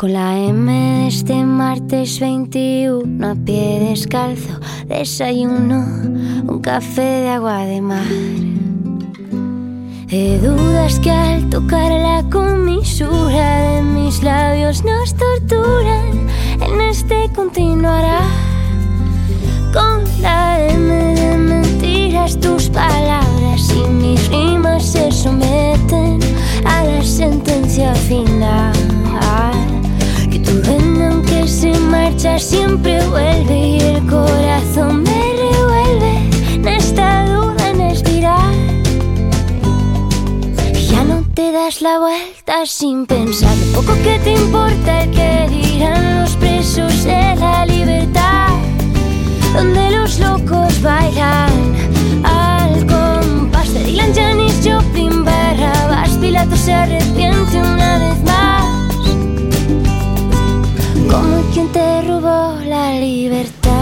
Con la M de este martes 21 a pie descalzo, desayuno un café de agua de mar. De dudas que al tocar la comisura de mis labios nos torturan, en este continuará. Con la M de mentiras tus palabras y mis rimas se someten a la sentencia final. Que tu vena aunque se marcha siempre vuelve y el corazón me revuelve en esta duda en espiral. Ya no te das la vuelta sin pensar lo poco que te importa el que dirán los presos de la libertad, donde los locos bailan al compás de Dylan, Janis Joplin, Barrabás. Pilato se arrepiente una vez más, como quien te robó la libertad.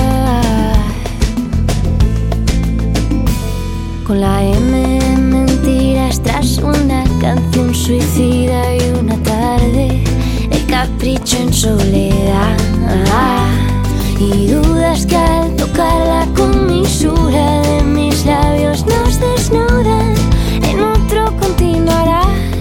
Con la M de mentiras tras una canción suicida y una tarde el capricho en soledad. Y dudas que al tocar la comisura de mis labios nos desnudan, en otro continuará.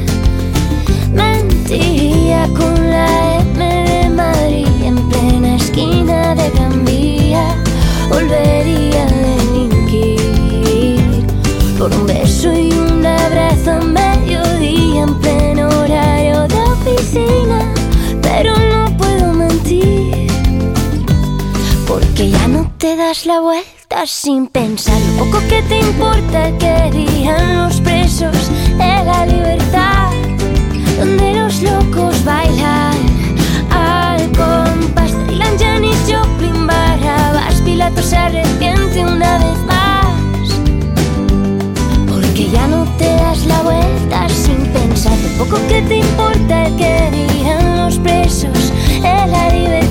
Mentiría con la M de Madrid en plena esquina de Gran Vía. Volvería a delinquir por un beso y un abrazo a mediodía en pleno horario de oficina. Pero no puedo mentir, porque ya no te das la vuelta sin pensar lo poco que te importa el que dirán los presos de la libertad, donde los locos bailan al compás de Dylan, Janis Joplin, Barrabás. Pilato se arrepiente una vez más, porque ya no te das la vuelta sin pensar lo poco que te importa el que dirán los presos de la libertad,